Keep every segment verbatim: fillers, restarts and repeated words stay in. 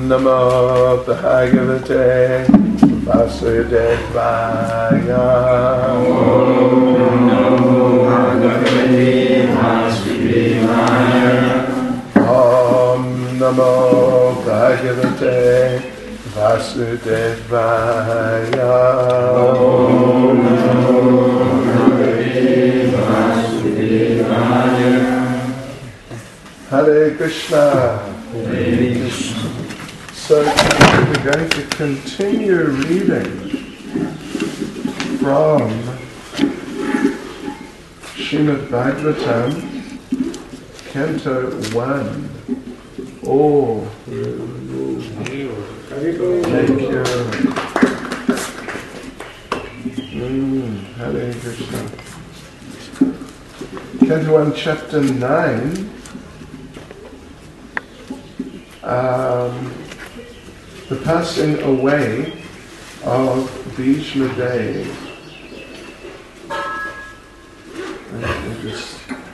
Namo Bhagavate Vasudevaya. Om Namo Bhagavate Vasudevaya. Om Namo Bhagavate Vasudevaya. Om Namo Bhagavate Vasudevaya. Hare Krishna. Hare Krishna. So we're going to continue reading from Srimad Bhagavatam, Canto one. Oh, thank you. Mm, Hare Krishna. Canto one, Chapter nine. Um, the passing away of Bhishma Dev. Let me just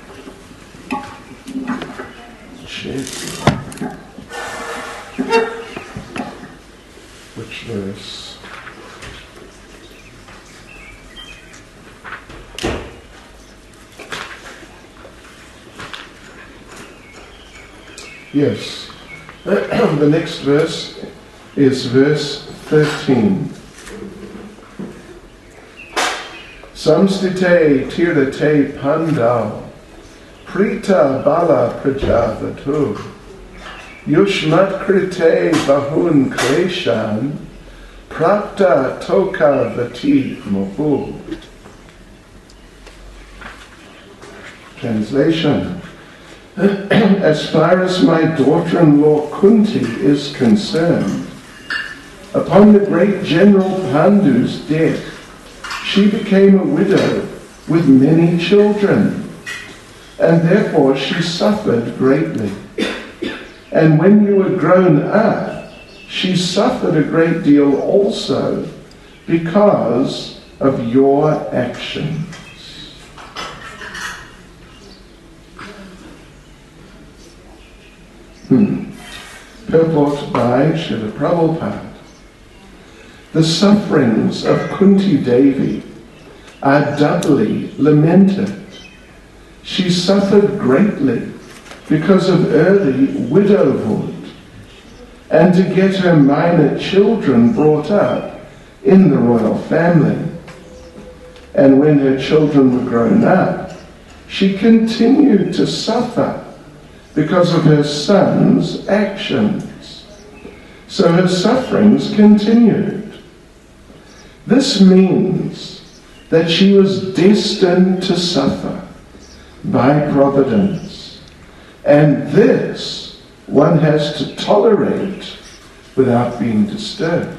check which verse. Yes. The next verse is verse thirteen. Samstite tirate pandau prita bala prajavatu yushmat krite bahun kleshan prapta toka vati mohu. Translation. As far as my daughter-in-law Kunti is concerned, upon the great General Pandu's death, she became a widow with many children, and therefore she suffered greatly. And when you were grown up, she suffered a great deal also because of your actions. Hmm. Purport by Srila Prabhupada. The sufferings of Kunti Devi are doubly lamented. She suffered greatly because of early widowhood and to get her minor children brought up in the royal family. And when her children were grown up, she continued to suffer because of her son's actions. So her sufferings continued. This means that she was destined to suffer by providence, and this one has to tolerate without being disturbed.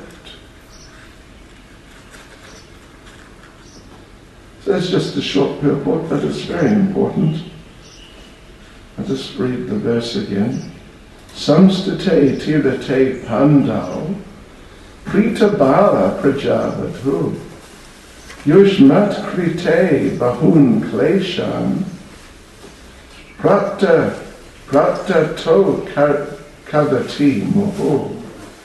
So that's just a short purport, but it's very important. I'll just read the verse again. Samstate tirate pandau prita bala prajavatu yushmat krite bahun klesham prapta prapta to kavati moho.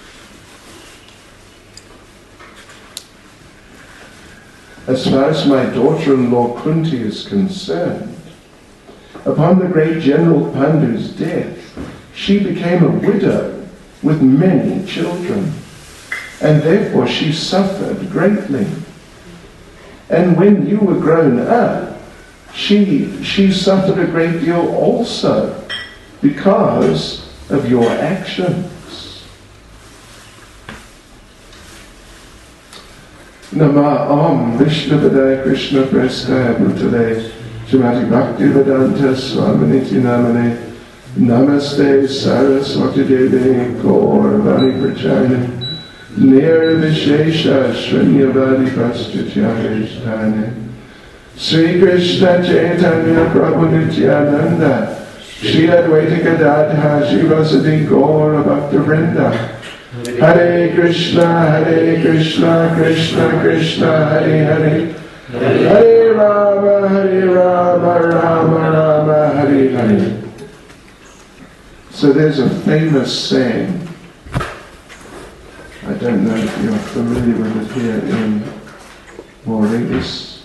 As far as my daughter-in-law Kunti is concerned, upon the great General Pandu's death, she became a widow with many children, and therefore she suffered greatly. And when you were grown up, she, she suffered a great deal also because of your actions. Nama Om Vishnavadaya Krishna Prestha Bhutale Srimati Bhaktivedanta Swaminiti Namane Namaste Saraswati Devi Gauravani Prachayane Nirvishesha Shrinyavadi Paschatyanishtane Sri Krishna Chaitanya Prabhu Nityananda Shri Advaita Gadadha Shivasati Gaura Bhakta Vrinda Hare Krishna Hare Krishna Krishna Krishna Hare Hare Hare Rama, Hare Rama, Rama Rama, Hare Hare. So there's a famous saying don't know if you're familiar with it here in Mauritius.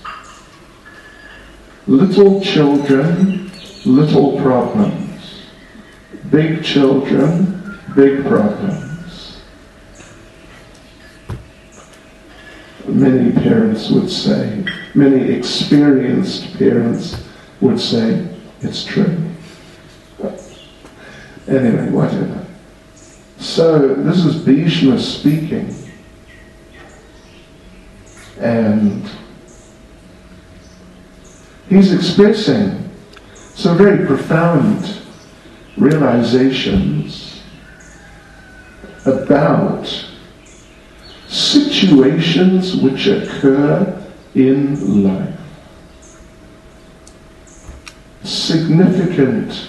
Little children, little problems. Big children, big problems. Many parents would say, many experienced parents would say, it's true. Anyway, whatever. So, this is Bhishma speaking. And he's expressing some very profound realizations about situations which occur in life. Significant,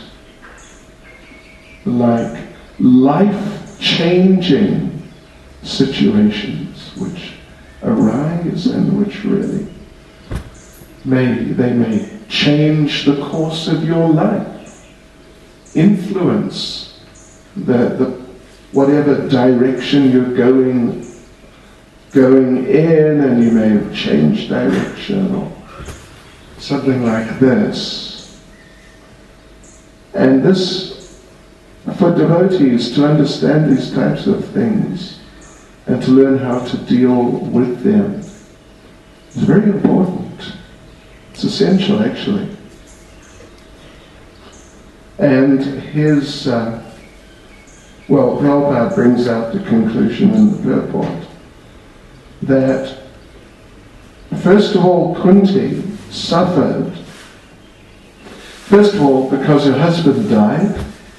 like life-changing situations which arise and which really may, they may change the course of your life, influence the, the whatever direction you're going going in, and you may have changed direction or something like this. And this, for devotees to understand these types of things and to learn how to deal with them is very important. It's essential, actually. And his, uh, well, Prabhupada brings out the conclusion in the purport that, first of all, Kunti suffered, first of all, because her husband died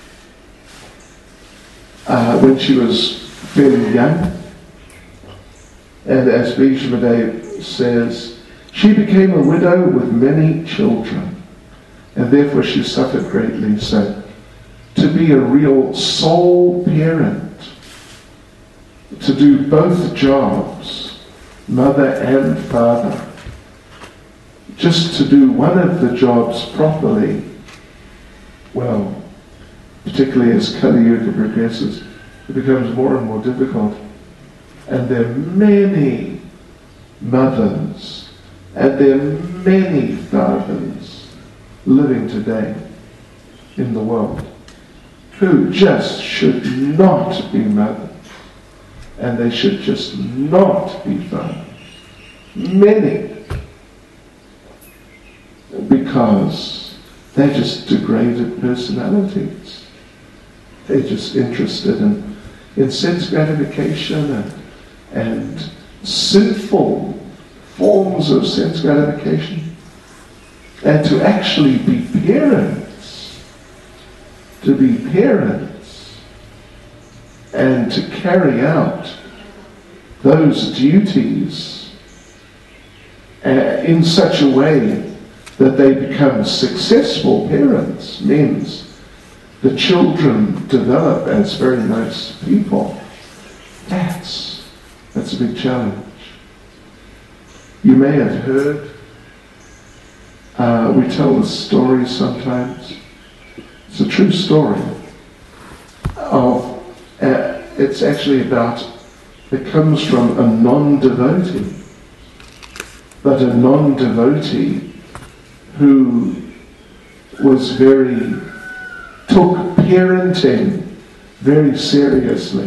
uh, when she was fairly young. And as Bhishmadev says, she became a widow with many children, and therefore she suffered greatly. So, to be a real sole parent, to do both jobs, mother and father, just to do one of the jobs properly, well, particularly as Kali Yuga progresses, it becomes more and more difficult. And there are many mothers and there are many fathers living today in the world who just should not be mothers, and they should just not be fathers. Many. Because they're just degraded personalities. They're just interested in, in sense gratification and, and sinful forms of sense gratification. And to actually be parents, to be parents, and to carry out those duties uh, in such a way that they become successful parents means the children develop as very nice people. That's, that's a big challenge. You may have heard, uh, we tell the story sometimes, it's a true story, of, uh, it's actually about, it comes from a non-devotee, but a non-devotee who was very, took parenting very seriously.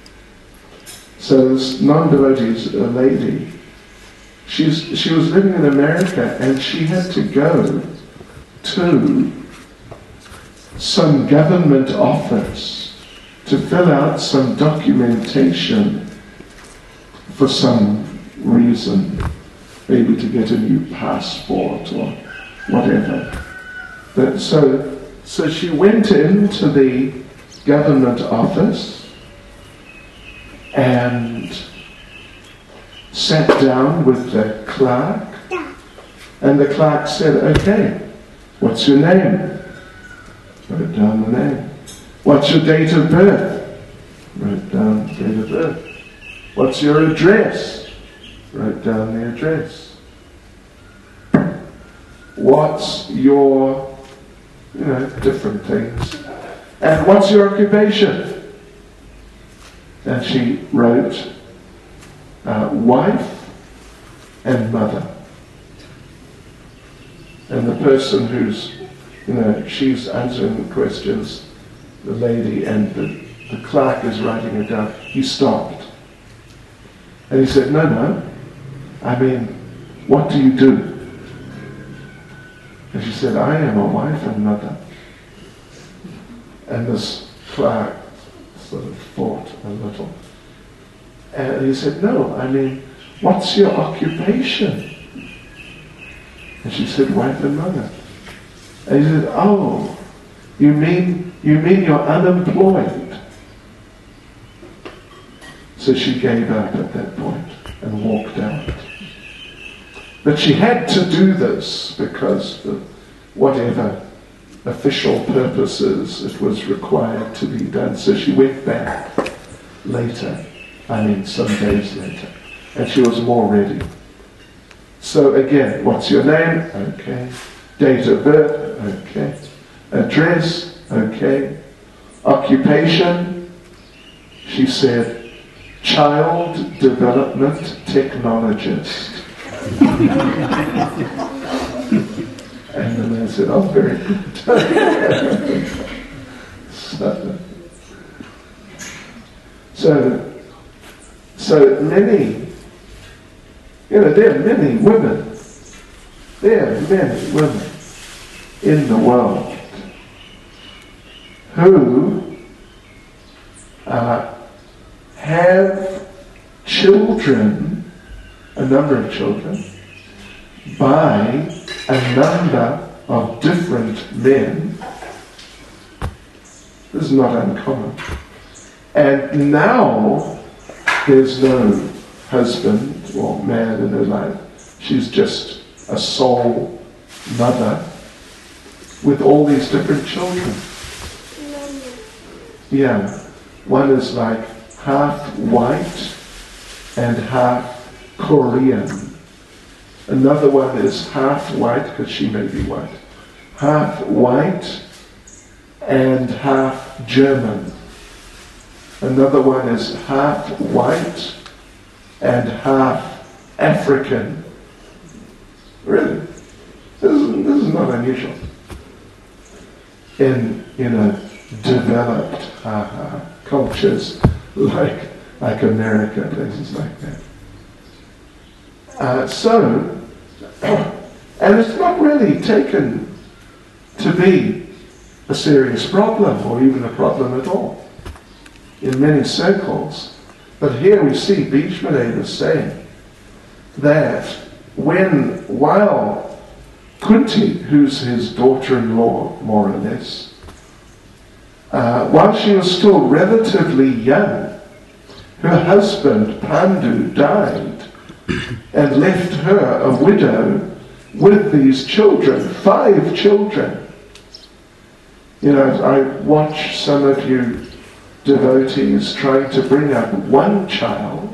So this non-devotee is a lady. She's, she was living in America and she had to go to some government office to fill out some documentation for some reason, maybe to get a new passport or whatever. But so, so she went into the government office and sat down with the clerk, and the clerk said, okay, what's your name? Wrote down the name. What's your date of birth? Wrote down date of birth. What's your address? Wrote down the address. What's your, you know, different things. And what's your occupation? And she wrote uh, wife and mother. And the person who's, you know, she's answering the questions, the lady, and the, the clerk is writing it down. He stopped. And he said, no, no, I mean, what do you do? And she said, I am a wife and mother. And this clerk sort of thought a little. And he said, no, I mean, what's your occupation? And she said, wife and mother. And he said, oh, you mean, you mean you're unemployed? So she gave up at that point and walked out. But she had to do this because for whatever official purposes it was required to be done. So she went back later, I mean some days later, and she was more ready. So again, what's your name? Okay. Date of birth? Okay. Address? Okay. Occupation? She said, child development technologist. And the man said, oh, very good. so, so, so many, you know, there are many women, there are many women in the world who uh, have children, a number of children, by a number of different men. This is not uncommon. And now there's no husband or man in her life. She's just a sole mother with all these different children. Yeah. One is like half white and half Korean. Another one is half white, because she may be white, half white and half German. Another one is half white and half African. Really? This is, this is not unusual. In, you know, developed uh, cultures like, like America, places like that. Uh, so, and it's not really taken to be a serious problem or even a problem at all in many circles. But here we see Bhishmadev is saying that when, while Kunti, who's his daughter-in-law more or less, uh, while she was still relatively young, her husband Pandu died and left her a widow with these children, five children. You know, I watch some of you devotees trying to bring up one child,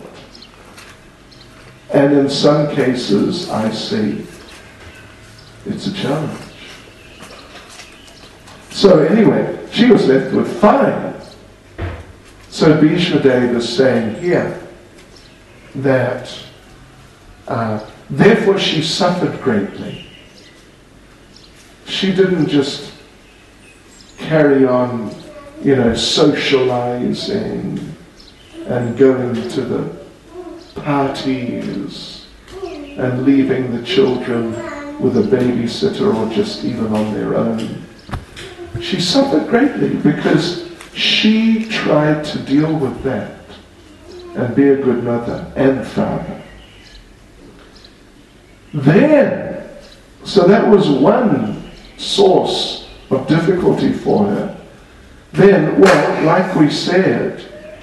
and in some cases I see it's a challenge. So anyway, she was left with five. So Bhishmadev is saying here that Uh, therefore she suffered greatly. She didn't just carry on, you know, socializing and going to the parties and leaving the children with a babysitter or just even on their own. She suffered greatly because she tried to deal with that and be a good mother and father. Then, so that was one source of difficulty for her. Then, well, like we said,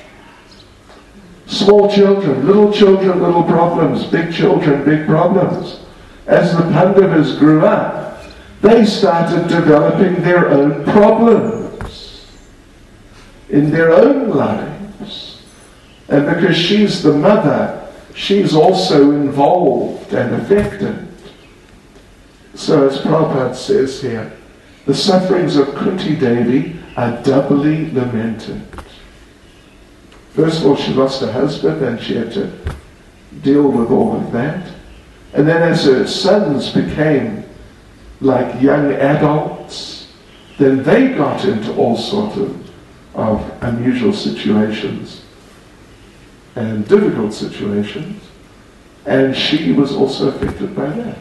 small children, little children, little problems, big children, big problems. As the Pandavas grew up, they started developing their own problems in their own lives. And because she's the mother, she's also involved and affected. So as Prabhupada says here, the sufferings of Kunti Devi are doubly lamented. First of all, she lost her husband and she had to deal with all of that. And then as her sons became like young adults, then they got into all sorts of, of unusual situations and difficult situations, and she was also affected by that.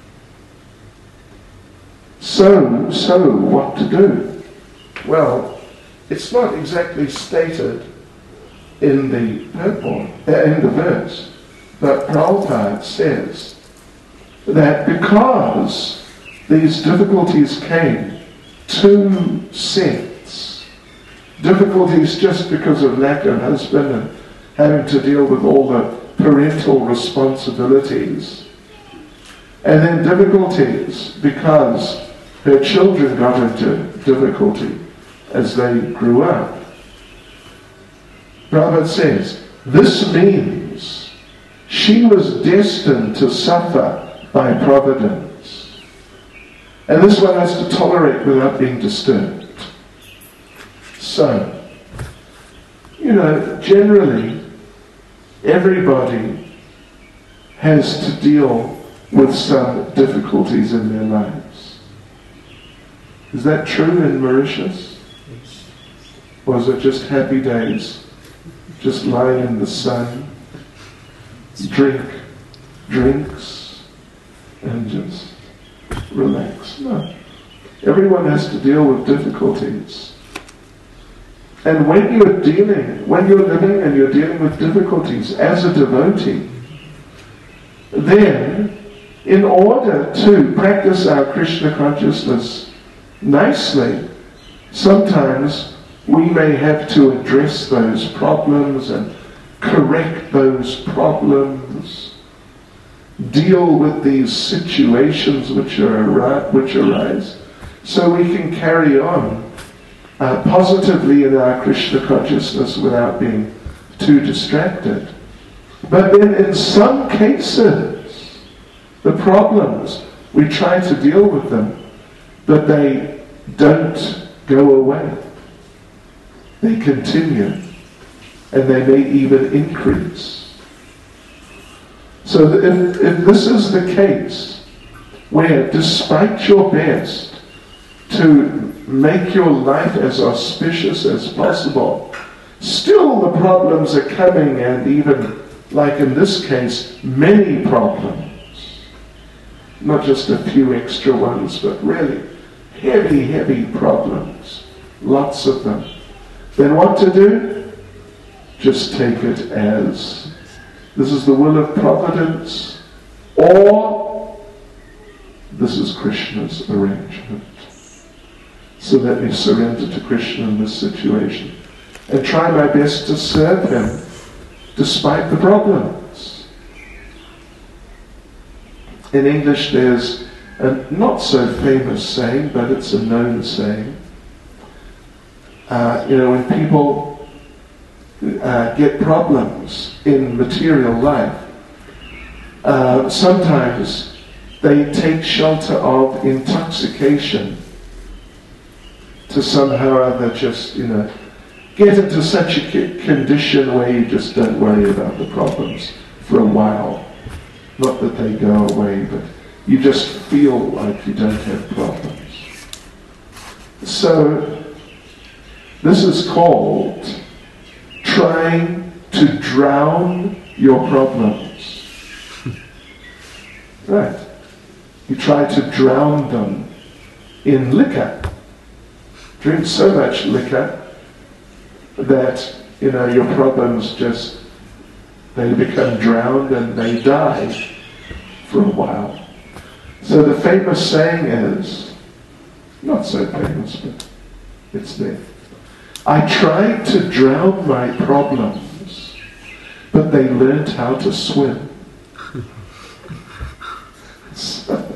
So, so what to do? Well, it's not exactly stated in the purport, uh, in the verse, but Prabhupada says that because these difficulties came, two sects, difficulties just because of lack of husband and having to deal with all the parental responsibilities, and then difficulties because her children got into difficulty as they grew up. Prabhupada says, this means she was destined to suffer by providence. And this one has to tolerate without being disturbed. So, you know, generally, everybody has to deal with some difficulties in their lives. Is that true in Mauritius? Or is it just happy days? Just lie in the sun, drink drinks, and just relax? No. Everyone has to deal with difficulties. And when you're dealing, when you're living and you're dealing with difficulties as a devotee, then in order to practice our Krishna consciousness nicely, sometimes we may have to address those problems and correct those problems, deal with these situations which are which arise, so we can carry on uh, positively in our Krishna consciousness without being too distracted. But then in some cases, the problems, we try to deal with them, but they don't go away. They continue, and they may even increase. So that if, if this is the case, where despite your best to make your life as auspicious as possible, still the problems are coming, and even, like in this case, many problems. Not just a few extra ones, but really heavy, heavy problems. Lots of them. Then what to do? Just take it as this is the will of providence, or this is Krishna's arrangement. So let me surrender to Krishna in this situation and try my best to serve him despite the problems. In English there's a not so famous saying, but it's a known saying. Uh, you know, when people uh, get problems in material life, uh, sometimes they take shelter of intoxication to somehow or other just, you know, get into such a condition where you just don't worry about the problems for a while. Not that they go away, but you just feel like you don't have problems. So, this is called trying to drown your problems. Right. You try to drown them in liquor. Drink so much liquor that, you know, your problems just, they become drowned and they die for a while. So the famous saying is, not so famous, but it's there. I tried to drown my problems, but they learned how to swim. So,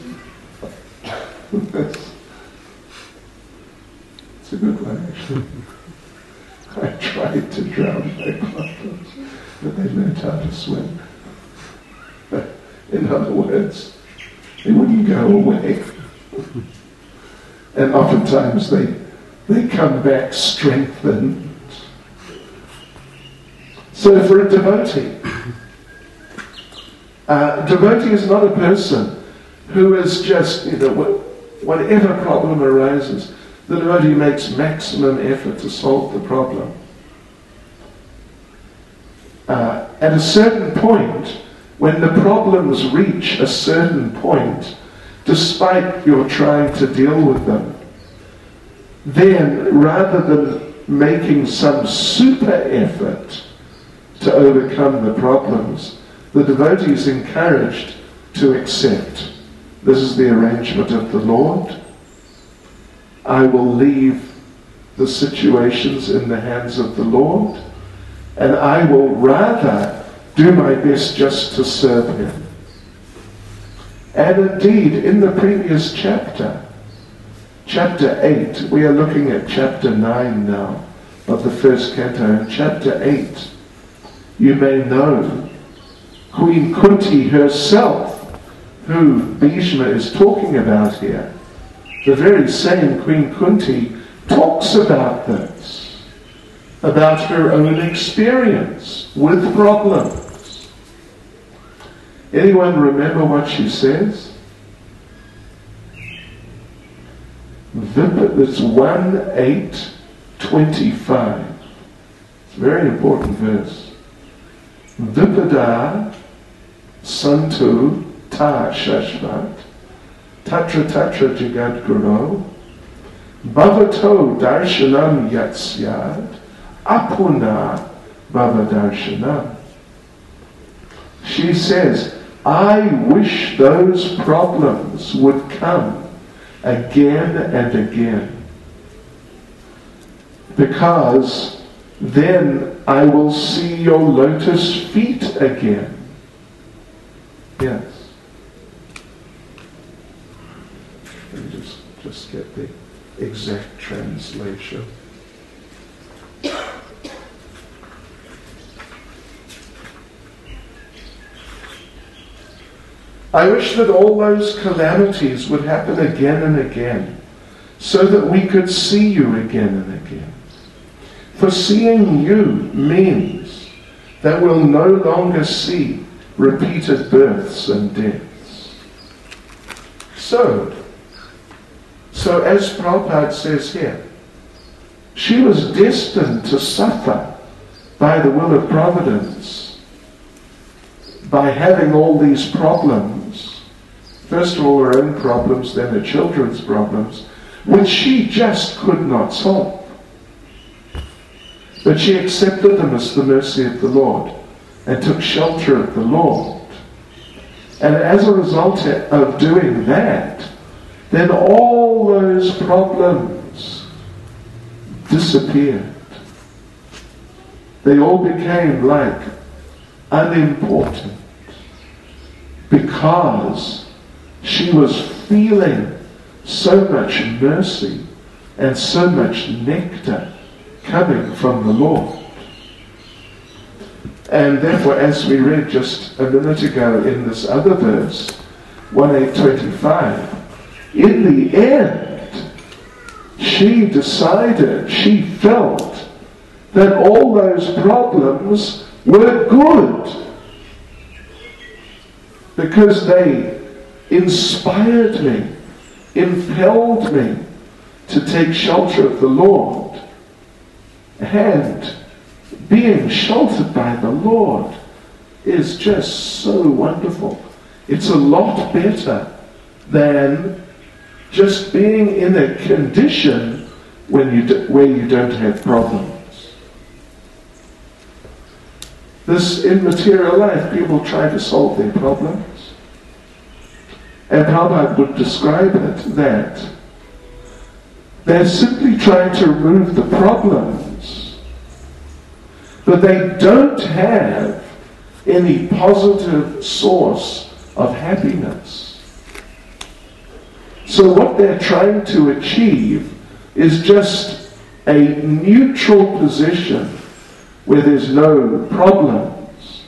it's a good one, actually. I tried to drown my problems, but they learned how to swim. In other words, they wouldn't go away. And oftentimes they they come back strengthened. So for a devotee, Uh, devotee is not a person who is just, you know, whatever problem arises, the devotee makes maximum effort to solve the problem. Uh, at a certain point, when the problems reach a certain point, despite your trying to deal with them, then rather than making some super effort to overcome the problems, the devotee is encouraged to accept. This is the arrangement of the Lord. I will leave the situations in the hands of the Lord, and I will rather do my best just to serve Him. And indeed, in the previous chapter, chapter eight, we are looking at chapter nine now of the first canto. In chapter eight, you may know Queen Kunti herself, who Bhishma is talking about here, the very same Queen Kunti talks about this, about her own experience with problems. Anyone remember what she says? It's one eight twenty-five. It's a very important verse. Vipada santu ta shashvat tatra tatra jagad guru bhavato darshanam yatsyad apuna bhavadarshanam. She says, I wish those problems would come again and again, because then I will see your lotus feet again. Yes. Let me just, just get the exact translation. I wish that all those calamities would happen again and again, so that we could see you again and again. For seeing you means that we'll no longer see repeated births and deaths. So, so as Prabhupada says here, she was destined to suffer by the will of providence, by having all these problems. First of all, her own problems, then her children's problems, which she just could not solve. But she accepted them as the mercy of the Lord and took shelter of the Lord. And as a result of doing that, then all those problems disappeared. They all became like unimportant, because she was feeling so much mercy and so much nectar coming from the Lord. And therefore, as we read just a minute ago in this other verse, one eight twenty-five, in the end, she decided, she felt that all those problems were good, because they inspired me, impelled me to take shelter of the Lord. And being sheltered by the Lord is just so wonderful. It's a lot better than just being in a condition when you do, where you don't have problems. This, in material life, people try to solve their problems. And Prabhupada would describe it that they're simply trying to remove the problems, but they don't have any positive source of happiness. So what they're trying to achieve is just a neutral position where there's no problems.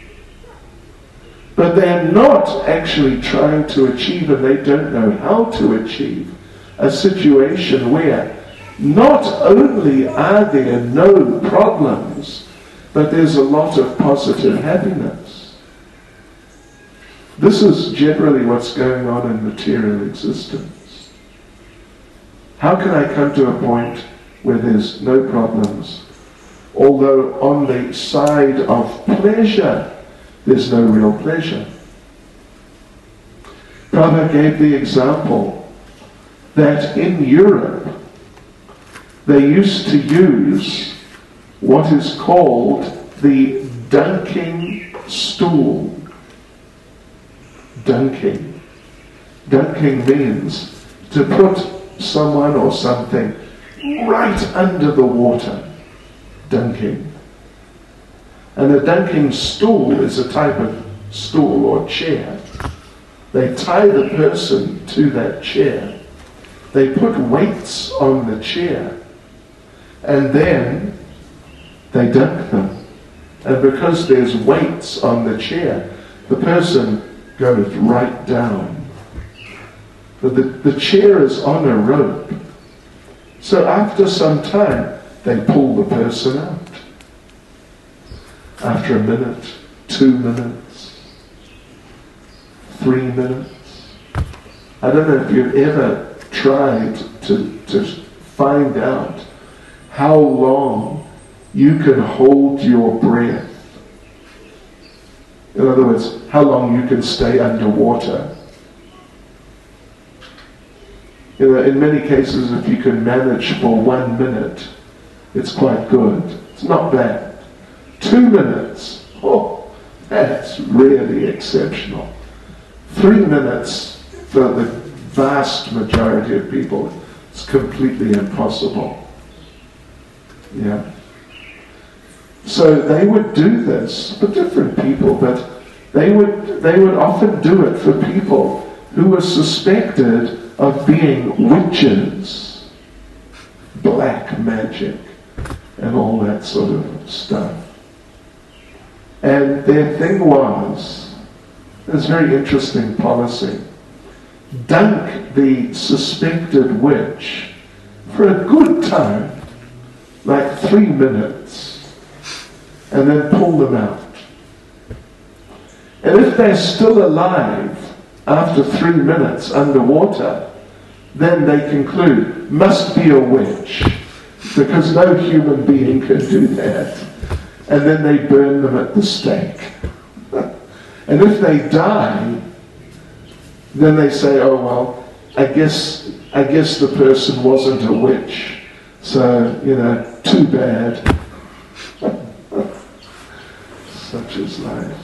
But they're not actually trying to achieve, and they don't know how to achieve, a situation where not only are there no problems, but there's a lot of positive happiness. This is generally what's going on in material existence. How can I come to a point where there's no problems, although on the side of pleasure, there's no real pleasure? Prabhupada gave the example that in Europe, they used to use what is called the dunking stool. Dunking. Dunking means to put someone or something right under the water. Dunking. And a dunking stool is a type of stool or chair. They tie the person to that chair. They put weights on the chair. And then they dunk them. And because there's weights on the chair, the person goes right down. But the, the chair is on a rope. So after some time, they pull the person out. After a minute, two minutes, three minutes. I don't know if you've ever tried to, to find out how long you can hold your breath. In other words, how long you can stay underwater. You know, in many cases, if you can manage for one minute, it's quite good. It's not bad. Two minutes, oh, that's really exceptional. Three minutes, for the vast majority of people, it's completely impossible. Yeah. So they would do this for different people, but they would they would often do it for people who were suspected of being witches, black magic, and all that sort of stuff. And their thing was, this very interesting policy, dunk the suspected witch for a good time, like three minutes, and then pull them out. And if they're still alive after three minutes underwater, then they conclude, must be a witch, because no human being can do that. And then they burn them at the stake. And if they die, then they say, oh well, I guess I guess the person wasn't a witch. So, you know, too bad. Such is life.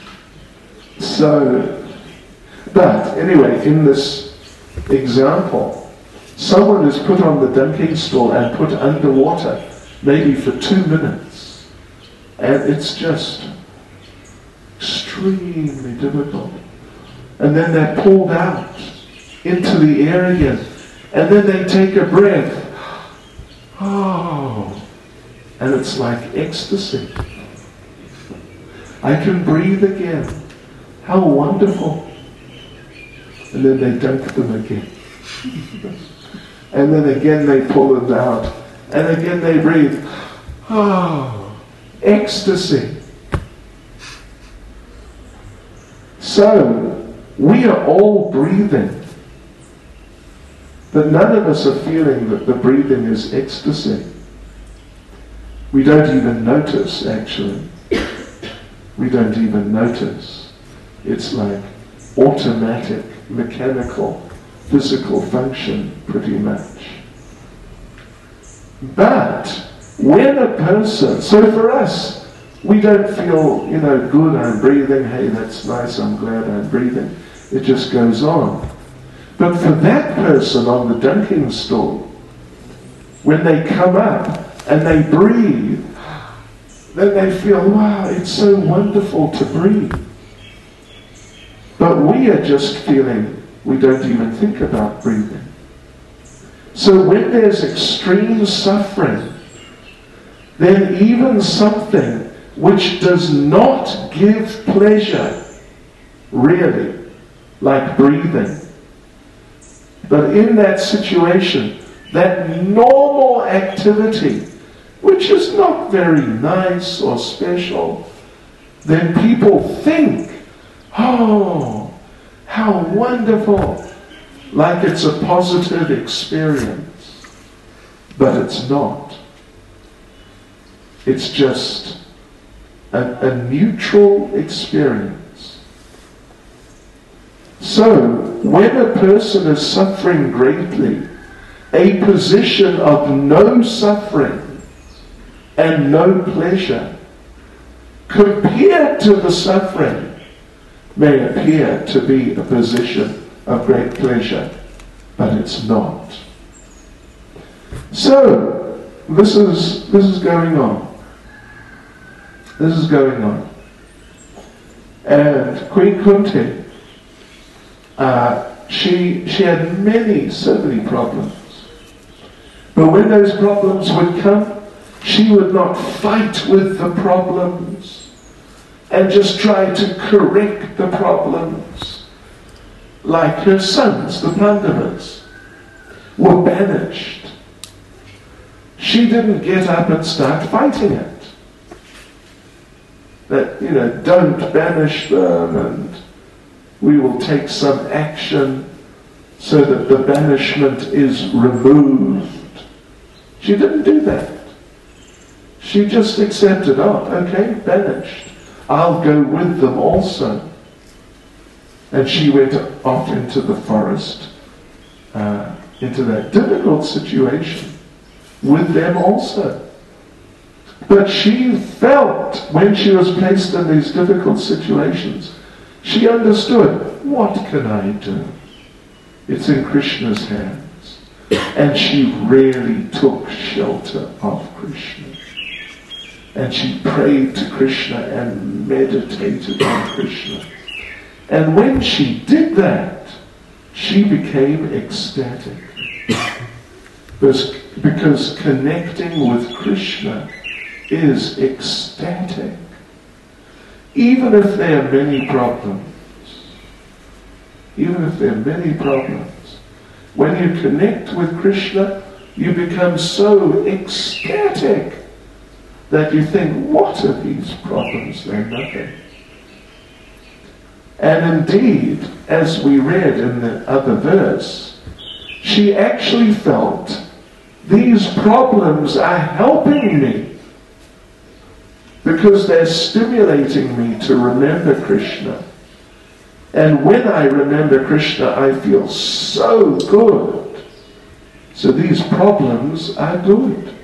So, but anyway, in this example, someone is put on the dunking stool and put underwater, maybe for two minutes. And it's just extremely difficult. And then they're pulled out into the air again. And then they take a breath. Oh, and it's like ecstasy. I can breathe again. How wonderful. And then they dunk them again. And then again they pull it out. And again they breathe. Oh, ecstasy. So, we are all breathing. But none of us are feeling that the breathing is ecstasy. We don't even notice, actually. We don't even notice. It's like automatic, mechanical, physical function, pretty much. But when a person, so for us, we don't feel, you know, good, I'm breathing, hey, that's nice, I'm glad I'm breathing. It just goes on. But for that person on the dunking stool, when they come up and they breathe, then they feel, wow, it's so wonderful to breathe. But we are just feeling, we don't even think about breathing. So when there's extreme suffering, then even something which does not give pleasure, really, like breathing, but in that situation, that normal activity, which is not very nice or special, then people think, oh, How wonderful! Like it's a positive experience. But it's not. It's just a, a neutral experience. So, when a person is suffering greatly, a position of no suffering and no pleasure, compared to the suffering, may appear to be a position of great pleasure, but it's not. So, this is this is going on. This is going on. And Queen Kunti, uh, she she had many, so many problems. But when those problems would come, she would not fight with the problems and just try to correct the problems. Like her sons, the Pandavas, were banished. She didn't get up and start fighting it. That, you know, don't banish them and we will take some action so that the banishment is removed. She didn't do that. She just accepted, oh, okay, banished. I'll go with them also. And she went off into the forest, uh, into that difficult situation with them also. But she felt, when she was placed in these difficult situations, she understood, what can I do? It's in Krishna's hands. And she really took shelter of Krishna. And she prayed to Krishna and meditated on Krishna. And when she did that, she became ecstatic. Because, because connecting with Krishna is ecstatic. Even if there are many problems, even if there are many problems, when you connect with Krishna, you become so ecstatic that you think, what are these problems? They're nothing. And indeed, as we read in the other verse, she actually felt, these problems are helping me because they're stimulating me to remember Krishna. And when I remember Krishna, I feel so good. So these problems are good.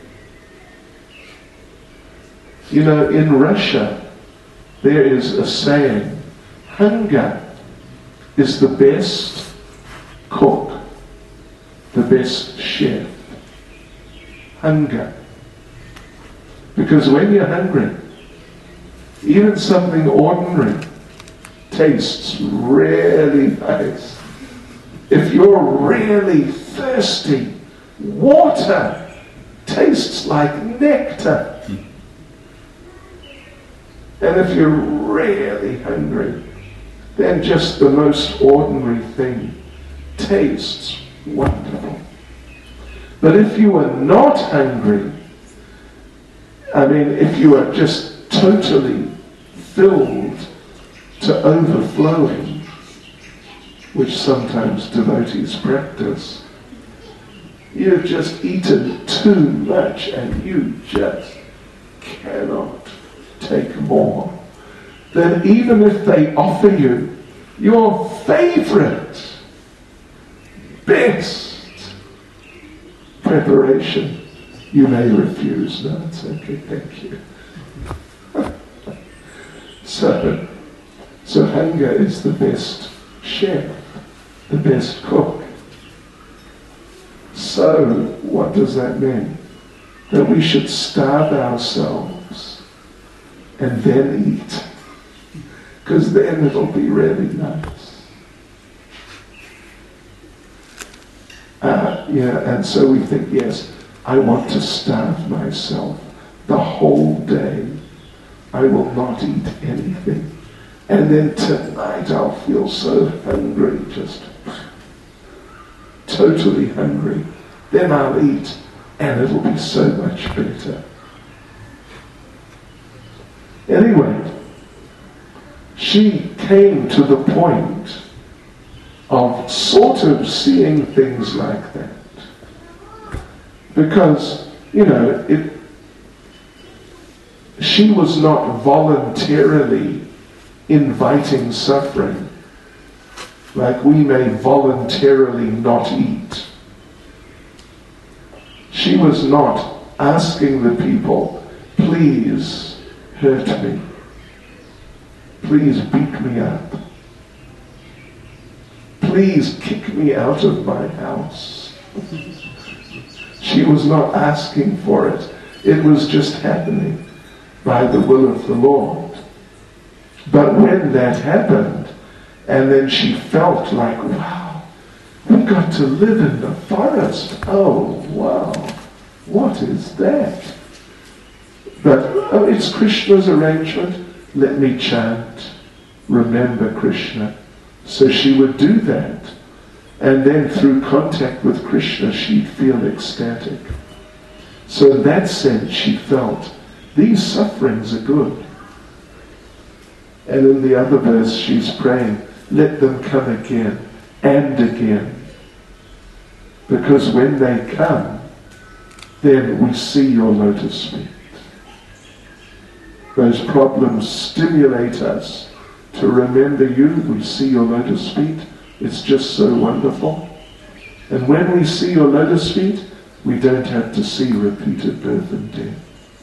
You know, in Russia, there is a saying, hunger is the best cook, the best chef. Hunger. Because when you're hungry, even something ordinary tastes really nice. If you're really thirsty, water tastes like nectar. And if you're really hungry, then just the most ordinary thing tastes wonderful. But if you are not hungry, I mean, if you are just totally filled to overflowing, which sometimes devotees practice, you've just eaten too much and you just cannot take more, then even if they offer you your favorite, best preparation, you may refuse. No, it's okay, thank you. so, so hunger is the best chef, the best cook. So, what does that mean? That we should starve ourselves and then eat, because then it'll be really nice. Uh, yeah, and so we think, yes, I want to starve myself the whole day. I will not eat anything. And then tonight I'll feel so hungry, just totally hungry. Then I'll eat, and it'll be so much better. Anyway, she came to the point of sort of seeing things like that. Because, you know, it, she was not voluntarily inviting suffering like we may voluntarily not eat. She was not asking the people, please hurt me. Please beat me up. Please kick me out of my house. She was not asking for it. It was just happening by the will of the Lord. But when that happened, and then she felt like, wow, we got to live in the forest. Oh, wow, what is that? But, oh, it's Krishna's arrangement. Let me chant, remember Krishna. So she would do that. And then through contact with Krishna, she'd feel ecstatic. So in that sense, she felt, these sufferings are good. And in the other verse, she's praying, let them come again and again. Because when they come, then we see your lotus feet. Those problems stimulate us to remember you. We see your lotus feet. It's just so wonderful. And when we see your lotus feet, we don't have to see repeated birth and death.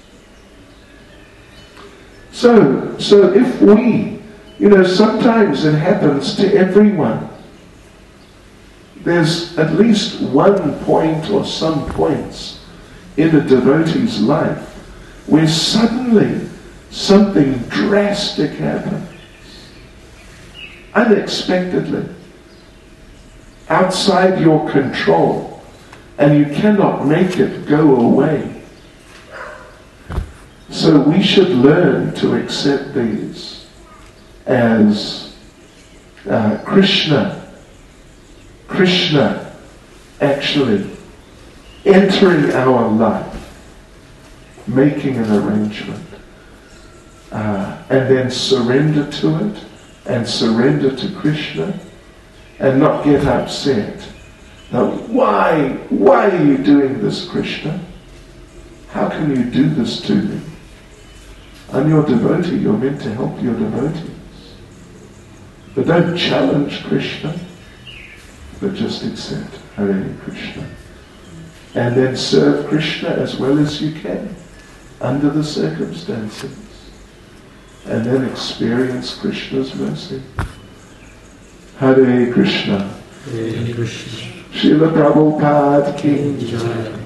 So, so if we, you know, sometimes it happens to everyone. There's at least one point or some points in a devotee's life where suddenly something drastic happens. Unexpectedly. Outside your control. And you cannot make it go away. So we should learn to accept these as uh, Krishna, Krishna actually entering our life, making an arrangement, uh, and then surrender to it, and surrender to Krishna, and not get upset. Now, why, why are you doing this, Krishna? How can you do this to me? I'm your devotee. You're meant to help your devotees. But don't challenge Krishna, but just accept Hare Krishna. And then serve Krishna as well as you can, under the circumstances. And then experience Krishna's mercy. Hare Krishna. Hare Krishna. Srila Prabhupada Ki Jai.